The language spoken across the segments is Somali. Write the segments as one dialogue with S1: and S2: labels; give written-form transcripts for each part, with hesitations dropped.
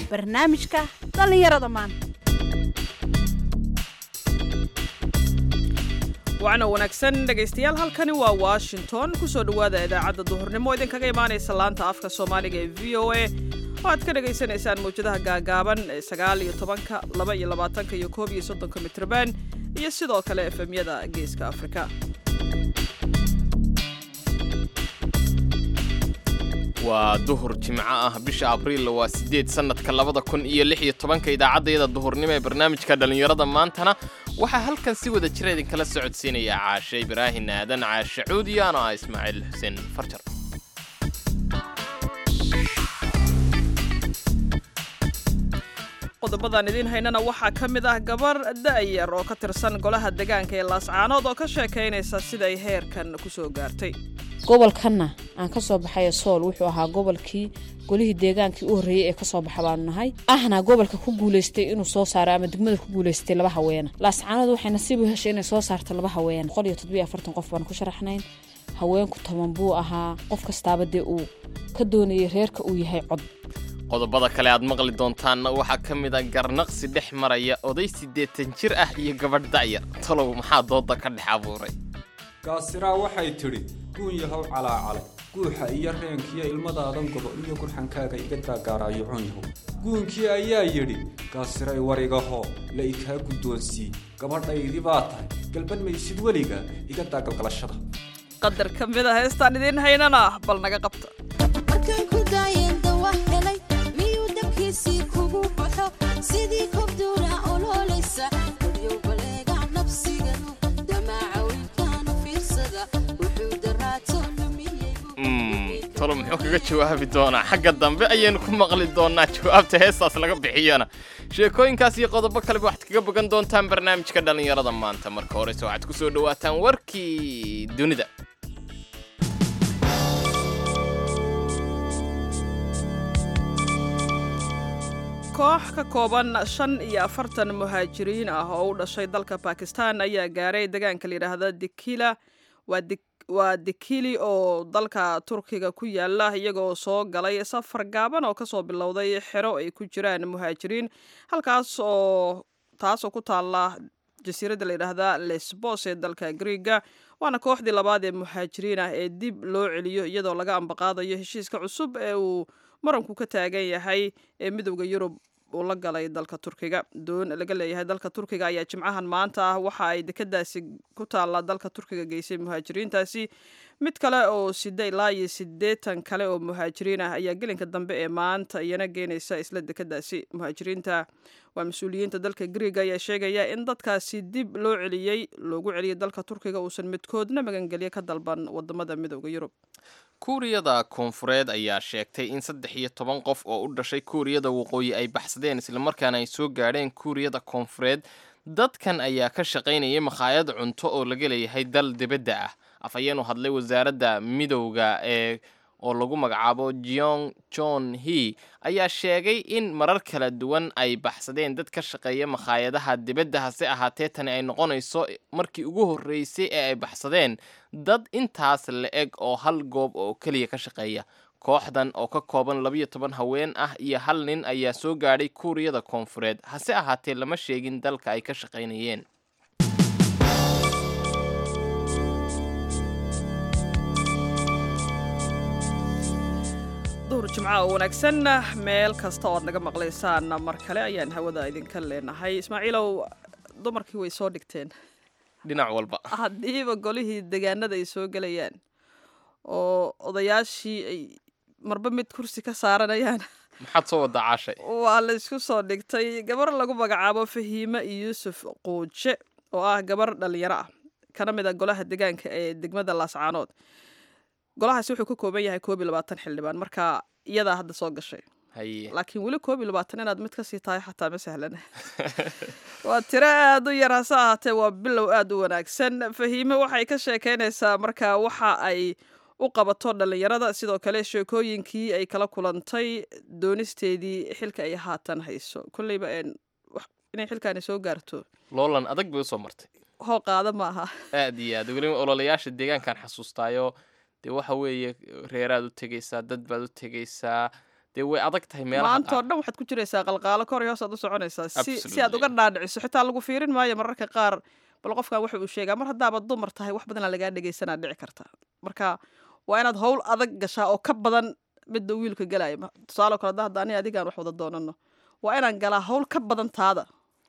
S1: barnaamijka dhallinyarada maanta.
S2: wacna wanaagsan dhegaystayaal, halkani waa Washington. kusoo dhawaada idaacadda duhurnimo idinkaga imaanaysa laanta afka Soomaaliga ee VOA oo aad ka dhageysanaysaan mawjadaha gaagaaban ee 19, 22 iyo 31 mitrban iyo sidoo kale FM-yada Geeska Afrika.
S3: waa duhur jimco ah bisha Abriil waa 8 sanadka 2016 idaacadda duhurnimo ee barnaamijka dhalinyarada maantana waxaa halkan si wada jir idin kala socodsiinaya Caashe Ibraahin Aadan, Caashe Cuudiyan oo Ismaaciil Xuseen Farjar.
S2: qodobadan idin haynana waxaa ka mid ah gabar da'yar oo ka tirsan golaha deegaanka ee Laascaanood oo ka sheekaynaysa sida ay heerkan ku soo gaartay.
S4: gobolkana aan ka soo baxay Sool wuxuu ahaa gobolkii golihii deegaankii u horeeyay ee ka soo baxay baan nahay ahna gobolka ku guuleystay inuu soo saaro ama degmada ku guuleystay laba haween. Laascaanood waxay nasiib u heshay inay soo saarto laba haween. 140 qof baan ku sharaxnayn. haweenku 10 buu ahaa, qof kastaaba uu ka doonayay reerka uu yahay cod.
S3: qodobada kale aad maqli doontaan waxaa ka mid ah garnaqsi dhex maraya oday 80 jir ah iyo gabadh da'yar. talow maxaa dooda ka dhex abuuray?
S5: gaasiraa waxay tidhi guun yahow calaacalay guuxa iyo reenkiiyo ilmadaadan gobo iyo gurxankaaga iga daagaarayo cun yahow. guunkii ayaa yidhi gaasiray warigaho la ikaa guddoonsii gabadhaydii baa tahay galban maysid weliga iga daagalgalashada.
S2: qadar ka mid ah heestaan idin haynana bal naga qabta.
S6: sidii kobduura ololeysa iyo baleega nafsiga damaaca wiilkaanu fiirsada wuxuu daraato lumiyay.
S3: talo muxuu kaga jawaabi doonaa? xagga dambe ayaynu ku maqli doonaa jawaabta heestaas laga bixiyana. sheekooyinkaas iyo qodobo kaleba waxaad kaga bogan doontaan barnaamijka dhalinyarada maanta. marka horese waxaad ku soo dhawaataan warkii dunida.
S2: koox ka kooban 45 muhaajiriin ah oo u dhashay dalka Pakistan ayaa gaaray deegaanka la yiraahdo Dikila waa Dikili oo dalka Turkiga ku yaala iyagoo soo galay safar gaaban oo ka soo bilowday xero ay ku jiraan muhaajiriin halkaas oo taasoo ku taala jasiiradda la yiraahdo Lesbos ee dalka Greega. waana kooxdii labaad ee muhaajiriin ah ee dib loo celiyo iyadoo laga ambaqaadayo heshiiska cusub ee uu maranku ka taagan yahay ee midowga Yurub uu la galay dalka Turkiga. doon laga leeyahay dalka Turkiga ayaa jimcahan maanta ah waxa ay dekadaasi ku taala dalka Turkiga geysay muhaajiriintaasi. mid kale oo 80 kale oo muhaajiriin ah ayaa gelinka dambe ee maanta iyana geynaysa isla dekadaasi. muhaajiriinta waa mas'uuliyiinta dalka Greega ayaa sheegaya in dadkaasi dib loo loogu celiyay dalka Turkiga uusan midkoodna magangelyo ka dalban wadamada midowga Yurub.
S3: kuuriyada koonfureed ayaa sheegtay in 13 qof oo u dhashay kuuriyada waqooyi ay baxsadeen isla markaana ay soo gaadheen kuuriyada koonfureed. dadkan ayaa ka shaqaynayay makhaayad cunto oo laga leeyahay dal dibadda ah. afhayeen u hadlay wasaaradda midowga oo lagu magacaabo Jeong Chon Hee ayaa sheegay in marar kala duwan ay baxsadeen dad ka shaqeeya makhaayadaha dibadda. hase ahaatee tani ay noqonayso markii ugu horreysay ee ay baxsadeen dad intaas la eg oo hal goob oo kaliya ka shaqeeya. kooxdan oo ka kooban 12 haween ah iyo hal nin ayaa soo gaadhay kuuriyada koonfureed. hase ahaatee lama sheegin dalka ay ka shaqaynayeen.
S2: duhur jimca oo wanaagsan meel kasta oo aad naga maqlaysaan mar kale ayaan hawada idinka leenahay. Ismaaciilow, dumarkii way soo dhigteen
S3: dhinac walba.
S2: haddiiba golihii deegaanada ay soo gelayaan oo odayaashii ay marba mid kursi ka saaranayaan.
S3: maxaad soo wada Caashay?
S2: waa la isku soo dhigtay gabar lagu magacaabo Fahiima Yuusuf Quuje oo ah gabar dhalinyaro ah kana mid ah golaha deegaanka ee degmada Laascaanood. golahaasi wuxuu ka kooban yahay 22 xildhibaan. marka iyadaa hadda soo gashay. laakiin weli 22 inaad mid ka sii tahay xataa ma sahlan. waa tiro aad u yar, hase ahaatee waa bilow aad u wanaagsan. Fahiime waxay ka sheekaynaysaa markaa waxa ay u qabato dhalinyarada, sidoo kale sheekooyinkii ay kala kulantay doonisteedii xilka ay haatan hayso. kulleyba inay xilkaani soo gaarto
S3: loolan adag bay u soo martay.
S2: hoo qaada maaha.
S3: aad iyo aad weli ololayaasha deegaankan xasuustaayo dee waxa weeye reeraad u tegaysaa, dad baad u tegaysaa, dee way adag tahay meelaha
S2: maanta oo
S3: qaar
S2: dhan waxaad ku jiraysaa qalqaalo kor iyo hoos aad u soconaysaa si
S3: Absolutely.
S2: aad uga dhaadhiciso xitaa lagu fiirin maayo mararka qaar bal qofkan waxa uu sheegaa mar haddaaba dumar tahay wax badanaa lagaa dhegaysanaa dhici karta marka waa inaad howl adag gashaa oo ka badan midda wiilka galaya tusaale kale hadda ani adigaan wax wada doonano waa inaan galaa howl ka badan taada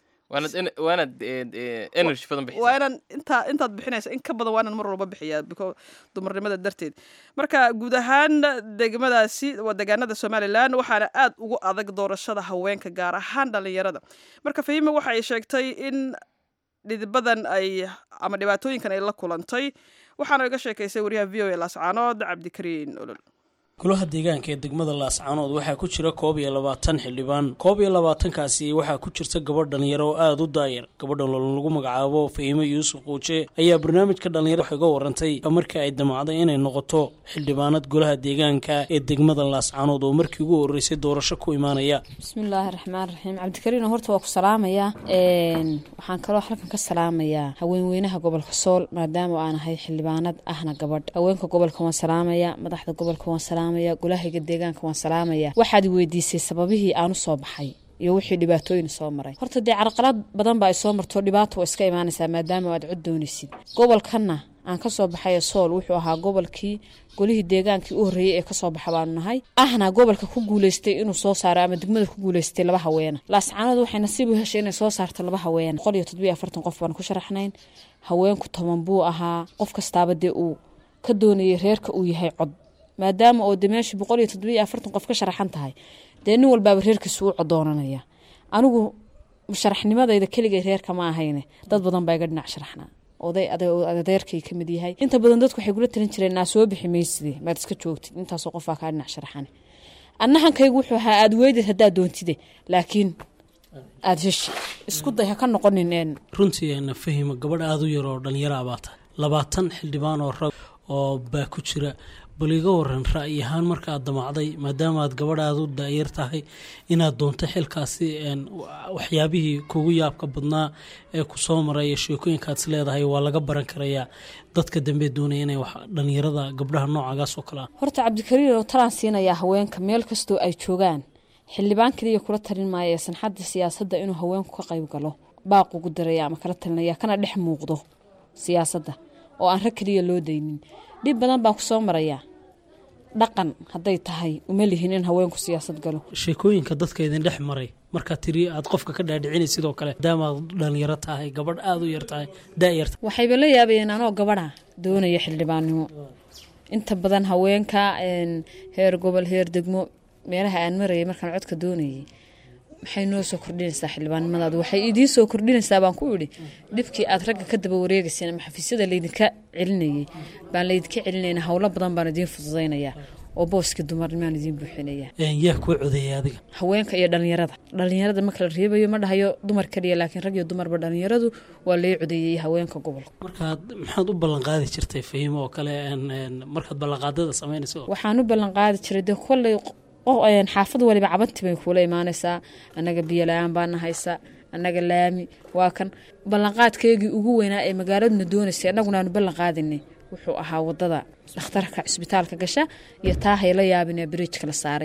S3: waanaad energy badan
S2: waa
S3: bixisa
S2: inaan intaad bixinaysa in ka badan waa inaan mar walba bixiyaa dumarnimada darteed marka guud ahaan degmadaasi waa deegaanada somalilan waxaana aad ugu adag doorashada haweenka gaar ahaan dhalinyarada marka fahima waxa ay sheegtay in dhidibadan ay ama dhibaatooyinkan ay la kulantay waxaana iga sheekaysay wariyaha v o a laascaanood cabdikariin olol
S7: golaha deegaanka ee degmada laascaanood waxaa ku jira 21 xildhibaan 21kaasi waxaa ku jirta gabadh dhalinyaro oo aada u daayar gabadha lagu magacaabo Fahimo Yuusuf Quuce ayaa barnaamijka dhalinyaro waxay uga warantay markii ay damacday inay noqoto xildhibaanad golaha deegaanka ee degmada laascaanood oo markii ugu horeysay doorasho ku imaanaya
S4: bismillaahi raxmaani raxiim cabdikariin horta waa ku salaamaya waxaan kaloo halkan ka salaamayaa haweenweynaha gobolka Sool maadaama aan ahay xildhibaanad ahna gabadh haweenka gobolka waan salaamaya madaxda gobolka waan salaamaya golaha deegaanka waan salaamaya waxaad weydiisay sababihii aan u soo baxay iyo wixii dhibaatooyin soo maray horta dee carqalad badan baa ay soo marto dhibaato oo iska imaanaysa maadaama aad cod doonaysid gobolkana aan ka soo baxay Sool wuxuu ahaa gobolkii golihii deegaankii u horeeyay ee ka soo baxay baan nahay ahna gobolka ku guuleystay inuu soo saaro ama degmada ku guuleystay laba haween laascaanood waxay nasiib u heshay inay soo saarto laba haween 147 qof baan ku sharaxnayn haweenku 10 buu ahaa qof kastaaba dee uu ka doonayay reerka uu yahay cod maadaama oo dimeesh 147 qof ka sharaxan tahay dee nin walba reerkiisu u codoonanaya anigu musharaxnimadayda kaliya reerka ma ahayne dad badan baa iga dhinac sharaxna adeerkay kamid yahay inta badan dadku waxay kula talin jireen naa soo bixi maysidee maad iska joogtid intaasoo qofaa kaa dhinac sharaxan annahankaygu wuxuu ahaa aad weydid haddaad doontide laakiin aad heshi isku day ha ka noqonin
S7: runtii ana Fahimo gabadh aada u yar oo dhalinyaro abaata 20 xildhibaan oo rag oo baa ku jira bal iga waran ra'yi ahaan marka aad damacday maadaama aad gabadhaada u daayar tahay inaad doonto xilkaasi waxyaabihii kugu yaabka badnaa ee ku soo maray sheekooyinkaad leedahay waa laga baran karayaa dadka dambe doonaya inay wax dhalinyarada gabdhaha noocaas oo kala
S4: horta cabdikariin oo talaan siinaya haweenka meel kastoo ay joogaan xildhibaan kaliya kula talin maayo sanxadda siyaasadda inuu haweenku ka qayb galo baaq ugu daraya ama kala talinaya kana dhex muuqdo siyaasadda oo aan rag kaliya loo daynin dib badan baan ku soo maraya dhaqan haday tahay uma lihin in haweenku siyaasad galo
S7: sheekooyinka dadka idin dhex maray marka tiri aad qofka ka dhaadhicinay sidoo kale daama dhalinyaro tahay gabadh aad u yar tahay daayarta
S4: waxayba la yaabayeen anoo gabadha doonaya xildhibaannimo inta badan haweenka heer gobol heer degmo meelaha aan marayay markaan codka doonayay maxay noo soo kordhinaysaa xildhibaannimadaadu waxay idin soo kordhinaysaa baan ku idhi dhibkii aad ragga ka daba wareegayseen ama xafiisyada laydinka celinayay baan laydinka celinayna howlo badan baan idiin fududaynayaa oo booska dumarnimaan idiin buuxinaya
S7: yaa ku codeeyay adiga
S4: haweenka iyo dhalinyarada ma kala reebayo ma dhahayo dumar kaliya laakiin rag iyo dumarba dhalinyaradu waa lay codeeyay haweenka gobolka
S7: markaad maxaad u ballan qaadi jirtay Fahimo oo kale markaad ballanqaadada sameynayso
S4: waxaan u ballan qaadi jiray de kolley xaafad waliba cabanti bay kula imaanaysaa annaga biyo la-aan baan nahaysa annaga laami waa kan ballanqaadkeygii ugu weynaa ee magaaladuna doonaysay annaguna aanu ballan qaadinay wuxuu ahaa wadada dhakhtarka cisbitaalka gasha iyo taa hayla yaabinee bridge la saaray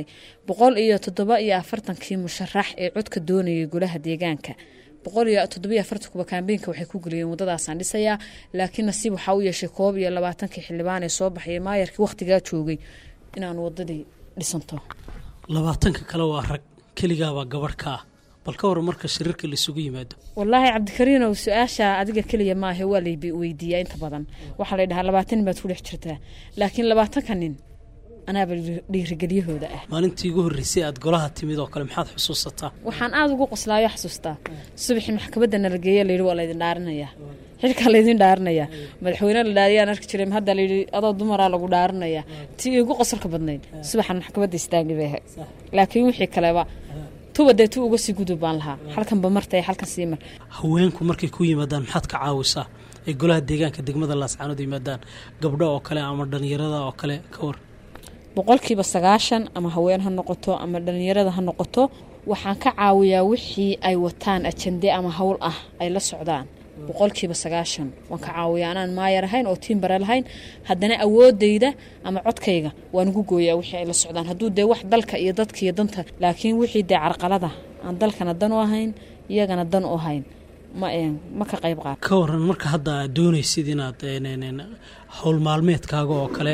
S4: 147 musharax ee codka doonayay golaha deegaanka 147 kuba kaambeynka waxay ku galiyeen wadadaasaan dhisayaa laakiin nasiib waxaa u yeeshay 21 xildhibaan ee soo baxay maayarkii waqtigaa joogay inaan wadadii dhisanto
S7: 20 kale waa rag kaligaaba gabadh ka bal ka war marka shirarka la isugu yimaado
S4: wallaahi cabdikariin oo su'aasha adiga kaliya ma aha waa lay weydiiyaa inta badan waxa la dhahaa 20 baad ku dhex jirtaa laakiin 20 kanin anaaba dhiirigeliyahooda ah
S7: maalintii ugu horeysay aad golaha timid oo kale maxaad xusuusataa
S4: waxaan aad ugu qoslaayo xasuustaa subaxii maxkamadda la geeyay la yiri waa la idin dhaarinaya xilka la idin dhaarinaya madaxweyne la dhaariyaan arki jiray hadda la yiri adoo dumar lagu dhaarinaya tii ugu qosolka badnayd subaxan maxkamadda istaagay laakiin wixii kaleba tubadeetu uga sii gudubaan lahaa halkan ba martay halkan sii mar
S7: haweenku markay ku yimaadaan maxaad ka caawisaa ee golaha deegaanka degmada laascaanood yimaadaan gabdho oo kale ama dhalinyarada oo kale ka war
S4: 90% ama haween ha noqoto ama dhalinyarada ha noqoto waxaan ka caawiyaa wixii ay wataan ajende ama hawl ah ay la socdaan 100% waan ka caawiyaa anaan maayar ahayn oo tiimbare lahayn haddana awoodayda ama codkayga waan ugu gooyaa wixii ay la socdaan hadduu dee wax dalka iyo dadka iyo danta laakiin wixii dee carqalada aan dalkana dan u ahayn iyagana dan u ahayn ma ka qayb qaad
S7: ka waran marka hadda aad doonaysid inaad howl maalmeedkaaga oo kale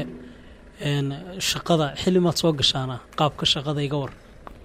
S7: shaqada xillimaad soo gashaana qaabka shaqada iga war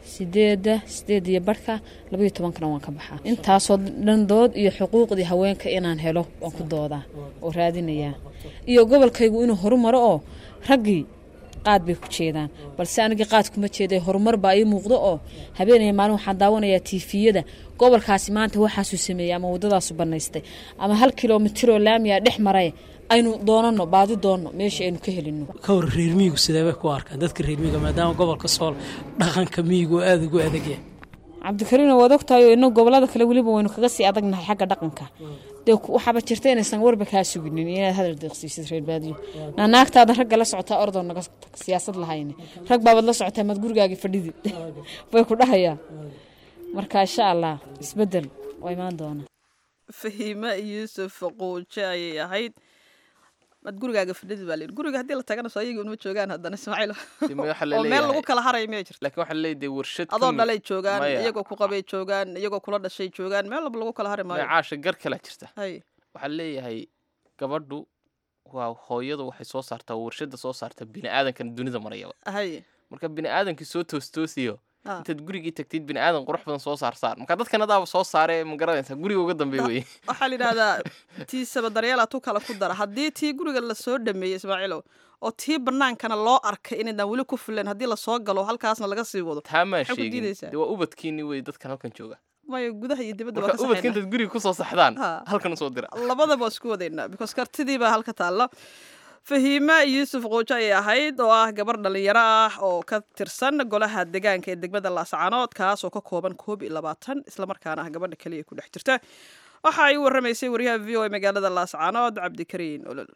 S4: 8 iyo barka 12 waan ka baxaa intaasoo dhan dood iyo xuquuqdii haweenka inaan helo waan ku doodaa oo raadinayaa iyo gobolkaygu inuu horumaro oo raggii qaad bay ku jeedaan balse anigii qaad kuma jeeday horumar baa ii muuqdo oo habeenaya maalin waxaan daawanayaa tiifiyada gobolkaasi maanta waxaasuu sameeyey ama waddadaasu bannaystay ama 1 kilomitir oo laamiya dhex maray aynu doonano baadi doonno meesha aynu ka helino
S7: ka war reer miyigu sidee bay ku arkaan dadka reer miyiga maadaama gobolka sool dhaqanka miyigu aad ugu adag yahay
S4: cabdikariin waa ogtahay inuu gobolada kale waliba waynu kaga sii adagnahay xagga dhaqanka dee waxaba jirta inaysan warba kaa suginin inaad hadal deeqsiisid reer baadiyo naagtaada ragga la socotaa ordoo naga siyaasad lahayn rag baabad la socotaa mad gurigaagii fadhidi way ku dhahayaan marka insha allah isbedel way imaan doonaa
S2: Fahiima Yuusuf Quuje ayay ahayd mad gurigaaga fadhidi baa leeyahay guriga hadii la tagana soo ayagu uma joogaan haddana Ismaaciil oo meel lagu kala haray ma jirto
S3: laakiin waxa leeyahay warshad
S2: adoo dhalay joogaan iyagoo ku qabay joogaan iyagoo kula dhashay joogaan meel walba lagu kala haray maayo
S3: caasha gar kala jirta waxa leeyahay gabadhu waa hooyadu waxay soo saartaa warshada soo saarta bini'aadankan dunida maraya marka bini'aadankii soo toostoosiyo intaad gurigii tagtid bini'aadan qurux badan soo saar marka dadkan adaaba soo saaree ma garanaysaa guriga uga dambeey wey
S2: waxaa la yidhahdaa tii sabadaryaal tu kala ku dara haddii tii guriga lasoo dhameeyey Ismaaciilow oo tii banaankana loo arkay inaydan weli ku filan haddii lasoo galo halkaasna laga sii wado
S3: taamaa sheegin waa ubadkiini wey dadkan halkan jooga
S2: mayo gudaha iyo dibadda waa ka saxayna
S3: ubadka intaad guriga kusoo saxdaan halkan usoo dira
S2: labadaba waa isku wadaynaa because kartidii baa halka taalla Fahiima Yuusuf Quuje ayay ahayd oo ah gabar dhalinyaro ah oo ka tirsan golaha deegaanka ee degmada Laascaanood kaas oo ka kooban 21 isla markaana ah gabadha kaliya ku dhex jirta waxa ay warramaysay wariyaha VOA magaalada Laascaanood Cabdikariin Olol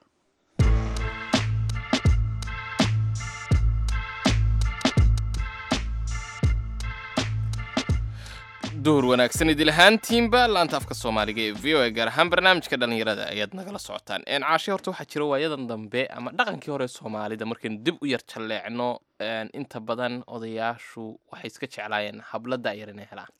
S3: duhur wanaagsan idil ahaantiinba laanta afka Soomaaliga ee VOA gaar ahaan barnaamijka dhalinyarada ayaad nagala socotaan caashi horta waxaa jira waayadan dambe ama dhaqankii hore Soomaalida markaynu dib u yar jaleecno inta badan odayaashu waxay iska jeclaayeen hablada yar inay helaan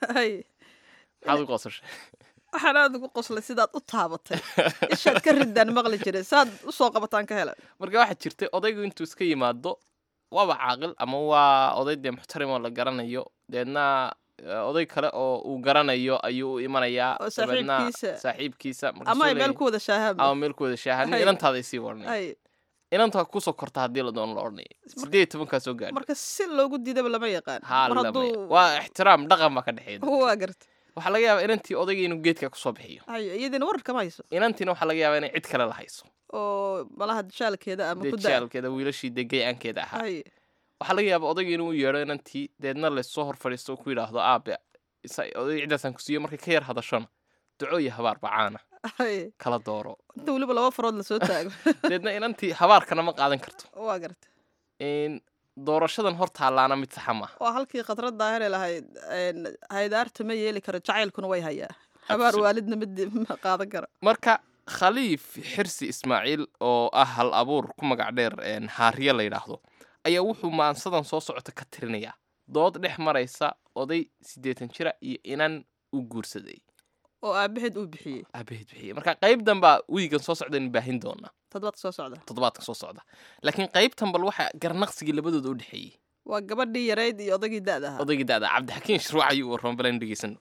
S3: maxaad u qosashay
S2: waxaan aad ugu qoslay sidaad u taabatay ishaad ka ridaan maqli jiray saad u soo qabataan ka helan
S3: marka waxaa jirtay odaygu intuu iska yimaado waaba caaqil ama waa oday dee muxtarim oo la garanayo deedna oday kale oo uu garanayo ayuu u imanayaa saaxiibkiisa
S2: ama meel ku wada
S3: shaahan inantaada isii warnay inanta ku soo korta haddii la doono la odhanay 18 soo gaadhay
S2: marka si loogu diidaba lama yaqaan
S3: waa ixtiraam dhaqan baa ka dhexeeya
S2: waa garta
S3: waxaa laga yaabaa inantii odayga inuu geedka kusoo bixiyo
S2: iyadina warar kama hayso
S3: inantiina waxaa laga yaabaa inay cid kale la hayso
S2: oo malaha jaalkeeda ama
S3: jaalkeeda wiilashii degayaankeeda ahaa waxaa laga yaabaa odayga inuu yeedho inantii deedna lasoo hor fadhiisto ku yidhaahdo aabe oday ciddaasaan ku siiyo markay ka yar hadashona duco iyo habaar bacaana kala dooro
S2: inta weliba 2 farood lasoo taago
S3: deedna inantii habaarkana ma qaadan karto
S2: waa garta
S3: doorashadan hor taalaana mid saxa maaha
S2: waa halkii khatrad daahire lahayd haydaarta ma yeeli karo jacaylkuna way hayaa habaar waalidna ma qaadan karo
S3: marka khaliif xirsi Ismaaciil oo ah hal abuur ku magac dheer haariya la yidhaahdo ayaa wuxuu maansadan soo socota ka tirinayaa dood dhex maraysa oday 80 jira iyo inan u guursaday
S2: oo aabaheed uu bixiyey
S3: marka qayb danba wiigan soo socda in baahin doona toddobaadka soo socda laakiin qaybtan bal waxa garnaqsigii labadooda u dhaxeeyay
S2: waa gabadhii yareyd iyo odaygii da'da
S3: Cabdixakiin Shruuc ayuu waran balan dhigeysano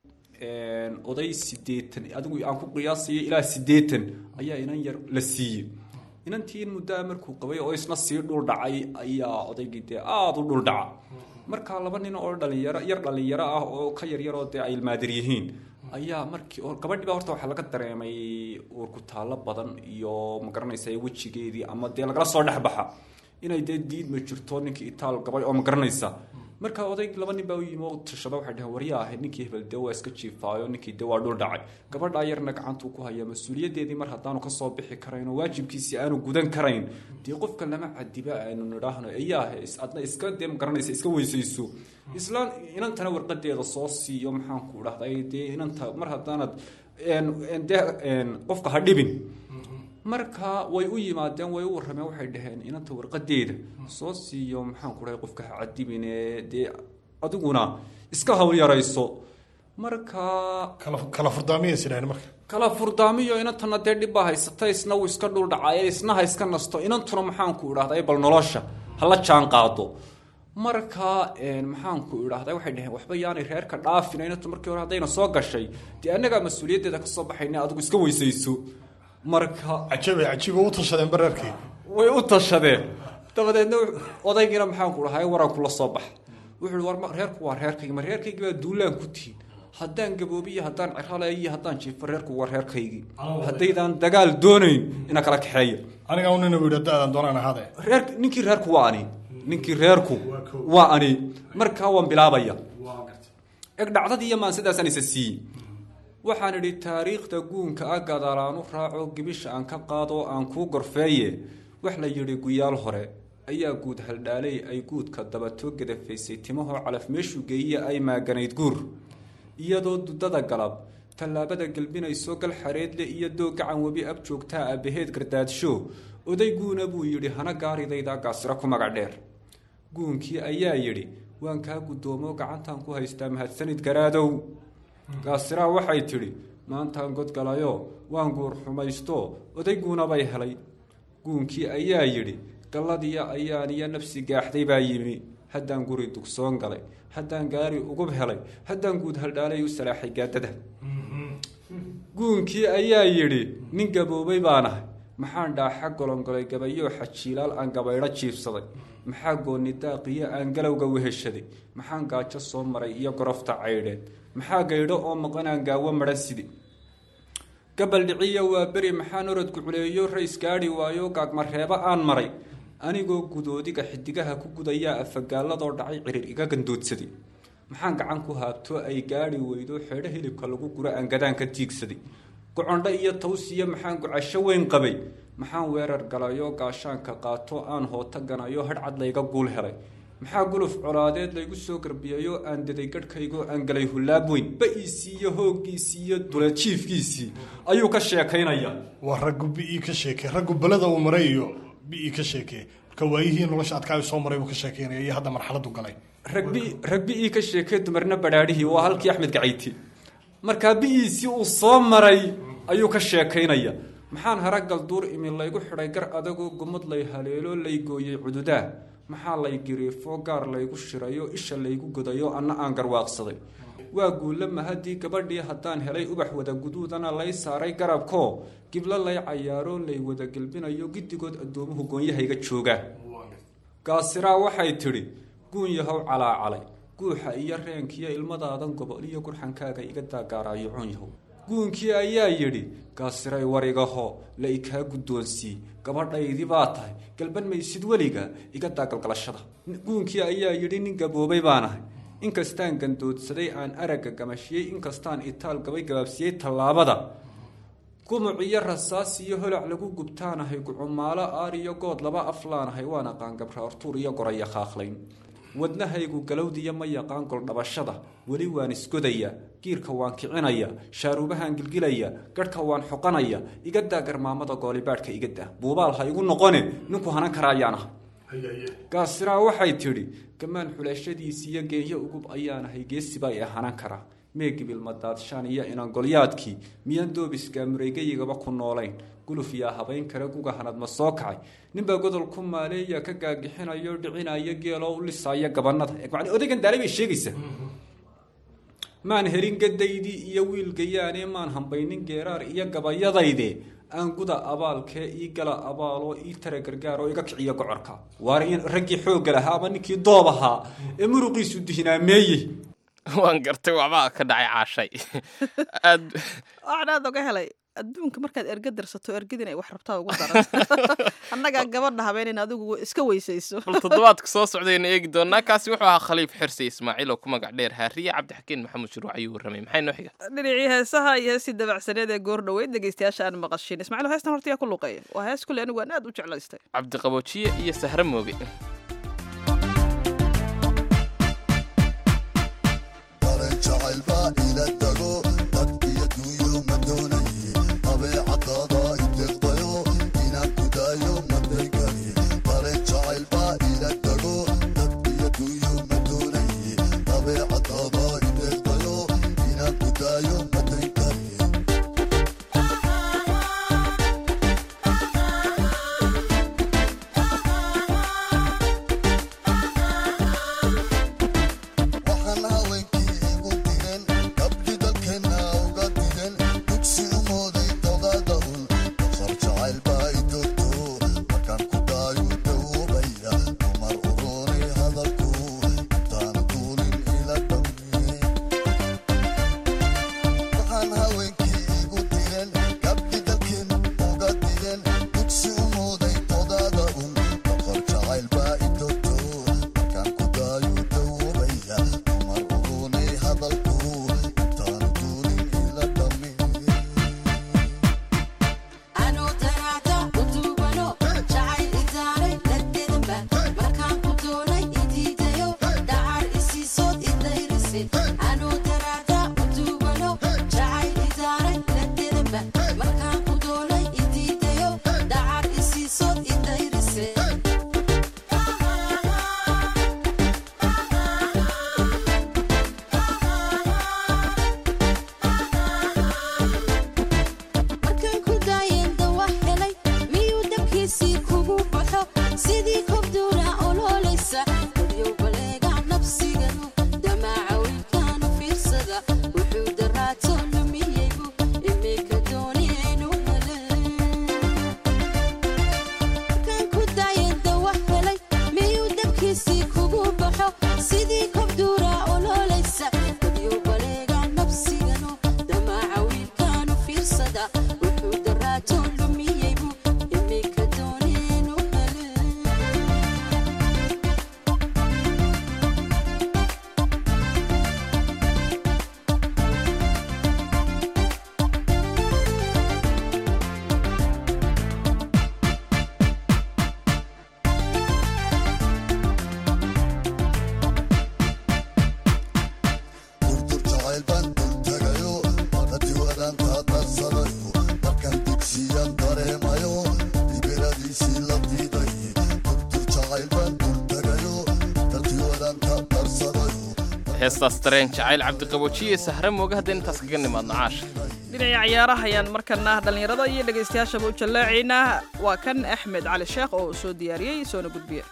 S5: oday 80 adigu aan ku qiyaasay ilaa 80 ayaa inan yar la siiyay inantii muddo markuu qabay oo isna sii dhul dhacay ayaa odaygii dee aad u dhul dhaca marka laba nin oo dhalinyaro ah oo ka yar oo dee ay ilmaadir yihiin ayaa markii gabadhii baa horta waxaa laga dareemay uur ku taalo badan iyo ma garanaysaa wejigeedii ama dee lagala soo dhexbaxa inay dee diid ma jirto ninkii itaal gabay oo ma garanaysa marka oday laba nin baa u yimi oo tashada waxay dhahay waryaa ahayd ninkii hebel dee waa iska jiifaayo ninkii dee waa dhul dhacay gabadha yarna gacantuu ku hayaa mas-uuliyadeedii mar haddaanu ka soo bixi karayn oo waajibkiisii aanu gudan karayn dee qofka lama cadiba aynu nidhaahno ayaa adna iska dee ma garanaysa iska weysayso islaan inantana warqadeeda soo siiyo maxaan ku dhahday dee inanta mar haddaanad qofka ha dhibin marka way u yimaadeen way u warrameen waxay dhaheen inanta warqadeeda soo siiyo maxaan ku dhahay qofka ha cadibine dee adiguna iska hawl yarayso marka
S8: kala furdaamiya sidaan marka
S5: kala furdaamiyo inantana dee dhib baa haysata isna uu iska dhul dhacay isna ha iska nasto inantuna maxaan ku idhahday bal nolosha hala jaan qaado marka maxaan ku idhahday waxay dhaheen waxba yaanay reerka dhaafin inantu markii hore haddayna soo gashay dee annagaa mas-uuliyaddeeda ka soo baxayna adigu iska weysayso marka
S8: cajiba u tashadeen bareerkii
S5: way u tashadeen dabadeedna odaygiina maxaan ku dhahay waran kula soo bax wuxuu war reerku waa reerkaygi ma reerkaygi baa duulaan ku tihiin haddaan gaboobiyo haddaan cirhaleeyo iyo haddaan jiifo reerku waa reerkaygii haddaydaan dagaal doonayn ina kala kaxeeya
S8: aniga unina u yidhi haddaadan doonaan ahaade
S5: ninkii reerku waa ani ninkii reerku waa ani markaa waan bilaabaya eg dhacdadii iyo maan sidaasaan isa siiyey waxaan idhi taariikhda guunka ah gadaalaan u raaco gibisha aan ka qaado aan kuu gorfeeye wax la yidhi guyaal hore ayaa guud haldhaalay ay guudka dabatoo gadafaysay timahoo calaf meeshuu geeyiya ay maaganayd guur iyadoo dudada galab tallaabada gelbinayso gal xareedle iyo doog gacan webi ab joogtaa aabbaheed gardaadsho odayguuna buu yidhi hana gaaridaydaa gaasiro ku magac dheer guunkii ayaa yidhi waan kaa guddoomo gacantaan ku haystaa mahadsanid garaadow gaasiraa waxay tidhi maantaan godgalayo waan guur xumaysto odayguuna bay helay guunkii ayaa yidhi galladiya ayaaniyo nafsi gaaxday baa yimi haddaan guri dugsoon galay haddaan gaari ugub helay haddaan guud haldhaalay u salaaxay gaadada guunkii ayaa yidhi nin gaboobay baanahay maxaan dhaaxa golongolay gabayoo xajiilaal aan gabaydho jiibsaday maxaa goonni daaqiyo aan galowga weheshaday maxaan gaajo soo maray iyo gorofta caydheed maxaa gaydho oo maqan aan gaawo madhan sidi gabal dhiciya waa beri maxaan orod guculeeyo rays gaadhi waayo gaagmareebo aan maray anigoo gudoodiga xidigaha ku gudayaa afagaaladoo dhacay cirir iga gandoodsaday maxaan gacan ku haabto ay gaadhi weydo xeedho hilibka lagu guro aan gadaan ka tiigsaday gocondho iyo tawsiya maxaan gucasho weyn qabay maxaan weerar galayo gaashaanka qaato aan hooto ganayo hadhcad layga guul helay maxaa guluf colaadeed laygu soo garbiyayo aan daday gadhkaygoo aan galay hullaab weyn ba-iisii iyo hooggiisii iyo dulajiifkiisii ayuu ka sheekaynaya
S8: waa raggu bi-ii ka sheekey raggu beleda uu maray iyo bi-ii ka sheekey marka waayihii nolosha adkaayo soo maray buu ka sheekeynaya iyo hadda marxaladu galay
S5: rag bi-ii ka sheekey dumarna badhaadhihii waa halkii axmed gacayti markaa bi-iisii uu soo maray ayuu ka sheekaynaya maxaan haragal duur imi laygu xidhay gar adagoo gumad lay haleelo lay gooyey cududaa maxaa lay giriifo gaar laygu shirayo isha laygu godayo anna aan garwaaqsaday waa guullama haddii gabadhii haddaan helay ubax wada guduudana lay saaray garabkoo giblo lay cayaaro lay wada gelbinayo giddigood addoomuhu goonyahayga joogaan gaasiraa waxay tidhi guun yahow calaacalay guuxa iyo reenkiyo ilmadaadan gobol iyo gurxankaaga iga daagaaraayo cun yahow guunkii ayaa yidhi gaasiray warigaho la ikaa guddoonsii gabadhaydii baa tahay galban maysid weliga iga daagalgalashada guunkii ayaa yidhi nin gaboobay baanahay inkastaan gandoodsaday aan aragga gamashiyey inkastaan itaal gabay gabaabsiyey tallaabada gumuc iyo rasaas iyo holac lagu gubtaanahay gucumaalo aar iyo good laba aflaanahay waan aqaan gabra artuur iyo goraya khaaqlayn wadnahaygu galowdiya ma yaqaan goldhabashada weli waan isgodaya giirka waan kicinaya shaaruubahaan gilgilaya garhka waan xoqanaya iga daa garmaamada goolibaadhka iga daa buubaal ha igu noqone ninku hanan karaayaanaha gaasiraa waxay tidhi gamaan xulashadiisiiyo geenyo ugub ayaanahay geesibaa ee hanan karaa meegibil madaadshaan iyo inangolyaadkii miyaan doobiskaa mureygayigaba ku noolayn guluf yaa habayn kara guga hanad ma soo kacay ninbaa godol ku maaleeya ka gaagixinayo dhicinaya geeloo u lisaayo gabanada odaygan daalay bay sheegaysaa maan helin gadaydii iyo wiilgayaane maan hambaynin geeraar iyo gabayadayde aan guda abaalkee ii gala abaaloo ii tara gargaaroo iga kiciyo gocorka waar in raggii xoogga lahaa ama ninkii doob ahaa ee muruqiisu dihinaameeyey
S3: waan gartay waxbaa ka dhacay caashay
S2: waxaan aada oga helay adduunka markaad erga dirsato ergadin ay wax rabtaa ugu daran annagaa gabadha habeen in adigu iska weysayso
S3: bal toddobaadka soo socdayna eegi doonaa kaasi wuxuu ahaa khaliif xirsi ismaaciil oo ku magac dheer haariye cabdixakiin maxamuud shuruuc ayuu warramay maxay noo xiga
S2: dhinacii heesaha iyo heestii dabacsaneed ee goor dhoweyd dhegeystayaasha aan maqashin ismaaciil heestan horta yaa ku luqeeya waa hees kule anigu aan aad u jeclaystay
S3: cabdiqaboojiye iyo sahre mooge
S9: jacayl baa ila tago dad iyo duuyo mado
S3: heestaas dareen jacayl cabdiqaboojiye sahre mooga haddeen intaas kaga nimaadno caasha
S2: dhinaca ciyaaraha ayaan markana dhallinyarada iyo dhegaystayaashaba u jallaacaynaa waa kan axmed cali sheekh oo soo diyaariyey soona gudbiye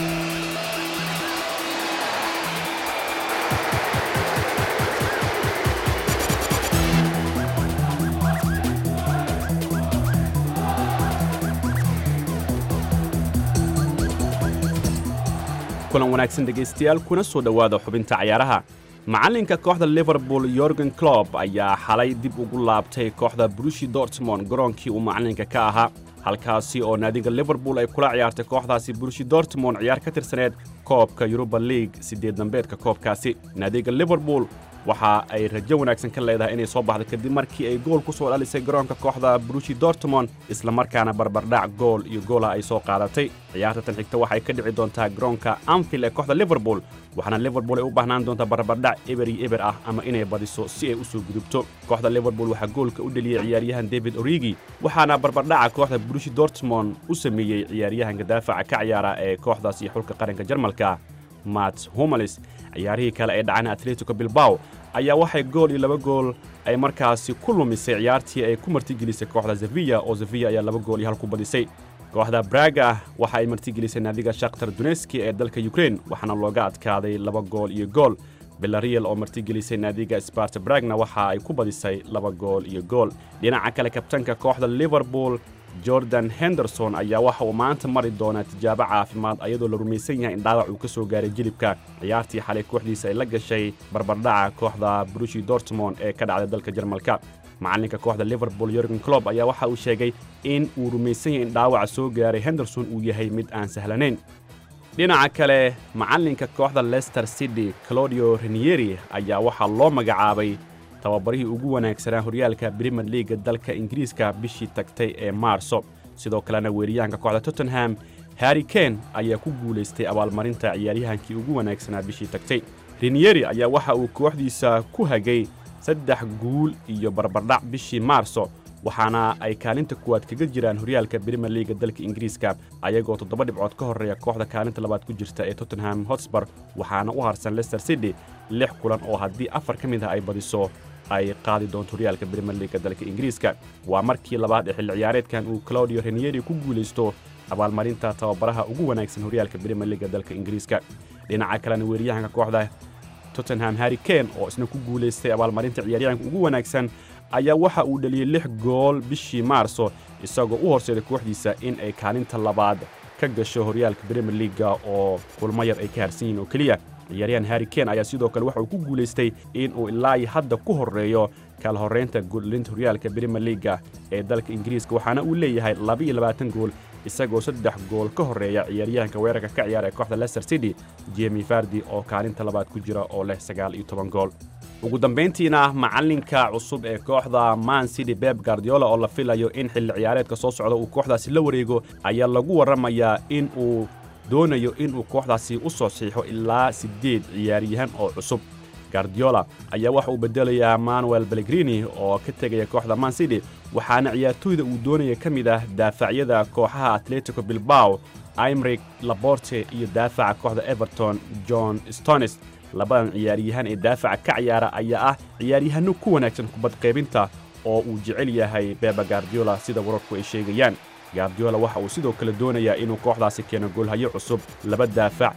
S9: kulan wanaagsan dhegaystayaal kuna soo dhowaada xubinta cayaaraha macallinka kooxda liverpool yorgen clob ayaa xalay dib ugu laabtay kooxda brushi dortmond garoonkii uu macallinka ka ahaa halkaasi oo naadiga liverpool ay kula ciyaartay kooxdaasi brushi dortmond ciyaar ka tirsaneed koobka yuruba league siddeed dambeedka koobkaasi naadiga liverpool waxa ay rajo wanaagsan ka leedahay inay soo baxdo kadib markii ay gool ku soo dhalisay garoonka kooxda brushi dortmond isla markaana barbardhac gool iyo goola ay soo qaadatay ciyaarta tan xigta waxay ka dhici doontaa garoonka anfield ee kooxda liverpool waxaana liverpool ay u baahnaan doontaa barbardhac eber iyo eber ah ama inay badiso si ay u soo gudubto kooxda liverpool waxaa goolka u dheliyey ciyaaryahan david origi waxaana barbardhaca kooxda brushi dortmond u sameeyey ciyaaryahanka daafaca ka ciyaara ee kooxdaas iyo xulka qaranka jarmalka Mats Hummels ciyaarihii kale ee dhacana Atletico Bilbao ayaa waxay gool iyo 2 gool ay markaasi ku lumisay ciyaartii ay ku martigelisay kooxda Sevilla oo Sevilla ayaa 2 gool iyo 1 ku badisay kooxda Braga waxa ay martigelisay naadiga Shakhtar Donetsk ee dalka Ukraine waxaana looga adkaaday 2 gool iyo gool Villarreal oo martigelisay naadiga Sparta Pragna waxa ay ku badisay 2 gool iyo gool dhinaca kale kabtanka kooxda Liverpool Jordan Henderson ayaa waxa uu maanta mari doonaa tijaabo caafimaad ayadoo la rumaysan yahay in dhaawac uu ka soo gaaray jilibka ciyaartii xalay kooxdiisa ay la gashay barbardhaca kooxda Borussia Dortmund ee ka dhacday dalka Jarmalka macalinka kooxda Liverpool Jurgen Klopp ayaa waxa uu sheegay in uu rumaysan yahay in dhaawac soo gaaray Henderson uu yahay mid aan sahlanayn dhinaca kale macalinka kooxda Leicester City Claudio Ranieri ayaa waxa loo magacaabay tababarihii ugu wanaagsanaa horyaalka Premier League dalka Ingiriiska bishii tagtay ee Maarso sidoo kalena weeraryahanka kooxda Tottenham Harry Kane ayaa ku guuleystay abaalmarinta ciyaaryahankii ugu wanaagsanaa bishii tagtay Ranieri ayaa waxa uu kooxdiisa ku hagay 3 guul iyo barbardhac bishii Maarso waxaana ay kaalinta kuwaad kaga jiraan horyaalka Premier League dalka Ingiriiska ayagoo 7 dhibcood ka horeeya kooxda kaalinta labaad ku jirta ee Tottenham Hotspur waxaana u harsan Leicester City 6 kulan oo haddii 4 ka mid ah ay badiso ay qaadi doonto horyaalka Premier League dalka Ingiriiska waa markii labaad ee xilli ciyaareedkan uu Claudio Ranieri ku guuleysto abaalmarinta tababaraha ugu wanaagsan horyaalka Premier League dalka Ingiriiska dhinaca kalena weeraryahanka kooxda Tottenham Harry Kane oo isna ku guuleystay abaalmarinta ciyaaryahanka ugu wanaagsan ayaa waxa uu dhaliyay 6 gool bishii Maarso isagoo u horseeday kooxdiisa in ay kaalinta labaad ka gasho horyaalka Premier League oo kulmo yar ay ka harsan yihiin oo kaliya ciyaaryahan Harry Kane ayaa sidoo kale waxa uu ku guuleystay in uu ilaa hadda ku horeeyo kala horeynta goolinta horyaalka Premier League ee dalka Ingiriiska waxaana uu leeyahay 22 gool isagoo 3 gool ka horeeya ciyaaryahanka weerarka ka ciyaara ee kooxda Leicester City Jamie Vardy oo kaalinta labaad ku jira oo leh 19 gool ugu dambeyntiina macalinka cusub ee kooxda Man City Pep Guardiola oo la filayo in xilli ciyaareedka soo socda uu kooxdaasi la wareego ayaa lagu waramayaa in uu doonayo in uu kooxdaasi u soo saxiixo ilaa 8 ciyaaryahan oo cusub Guardiola ayaa waxa uu bedelayaa Manuel Pellegrini oo ka tagaya kooxda Man City waxaana ciyaartoyda uu doonaya kamid ah daafacyada kooxaha Atletico Bilbao Aymeric Laporte iyo daafaca kooxda Everton John Stones labadan ciyaaryahan ee daafaca ka ciyaara ayaa ah ciyaaryahanno ku wanaagsan kubad qaybinta oo uu jecel yahay Pep Guardiola sida wararku ay sheegayaan Guardiola waxa uu sidoo kale doonayaa inuu kooxdaasi keeno goolhayo cusub laba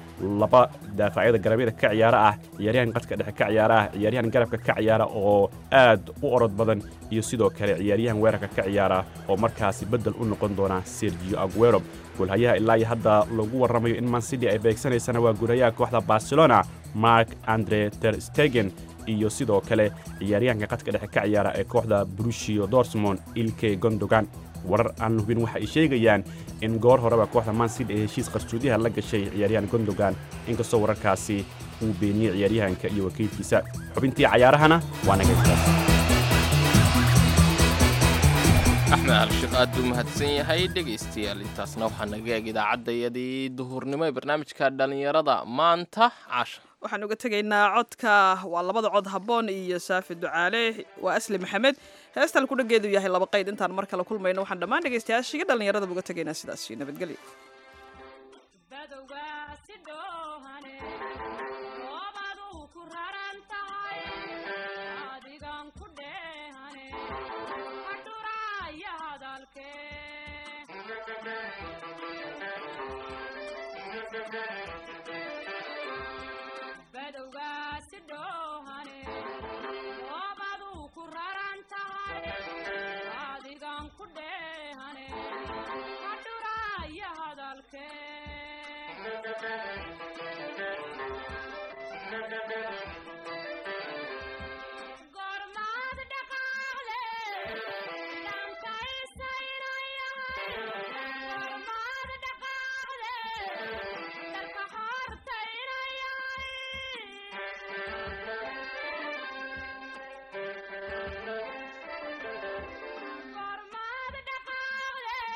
S9: daafacyada garabyada ka ciyaara ah ciyaaryahan qadka dhexe ka ciyaara ah ciyaaryahan garabka ka ciyaara oo aad u orod badan iyo sidoo kale ciyaaryahan weerarka ka ciyaara oo markaasi bedel u noqon doona Sergio Aguero goolhayaha ilaa hadda lagu waramayo in Man City ay beegsanaysana waa goolhayaha kooxda Barcelona Marc-Andre ter Stegen iyo sidoo kale ciyaaryahanka qadka dhexe ka ciyaara ee kooxda Borussia Dortmund Ilkay Gundogan warar aan hubin waxa ay sheegayaan in goor horeba kooxda Man City ay heshiis qarsoodiyaha la gashay ciyaaryahan Gundogan inkastoo wararkaasi uu beeniyay ciyaaryahanka iyo wakiilkiisa xubintii cayaarahana waa naga taas
S3: axmed al-sheekh aad buu mahadsan yahay dhegaystayaal intaasna waxaa naga eeg idaacadayadii duhurnimo ee barnaamijka dhallinyarada maanta caasha
S2: waxaan uga tegaynaa codka waa labada cod habboon iyo saafi ducaale waa asli maxamed heestan ku dhageedu yahay 2 qayd intaan mar kale kulmayno waxaan dhammaan dhegaystayaashiga dhallinyarada uga tegaynaa sidaas nabadgelyo badowga si doohane oo baadu ku rara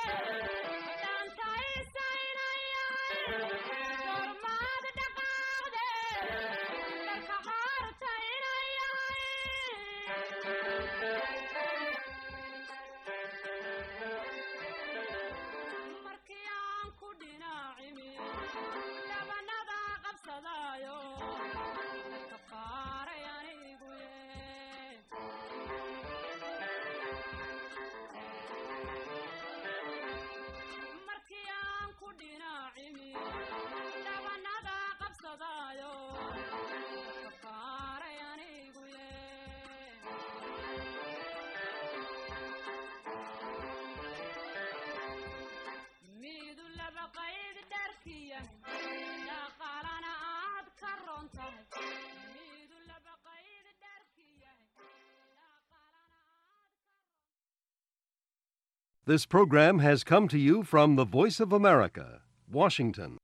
S10: This program has come to you from the Voice of America, Washington.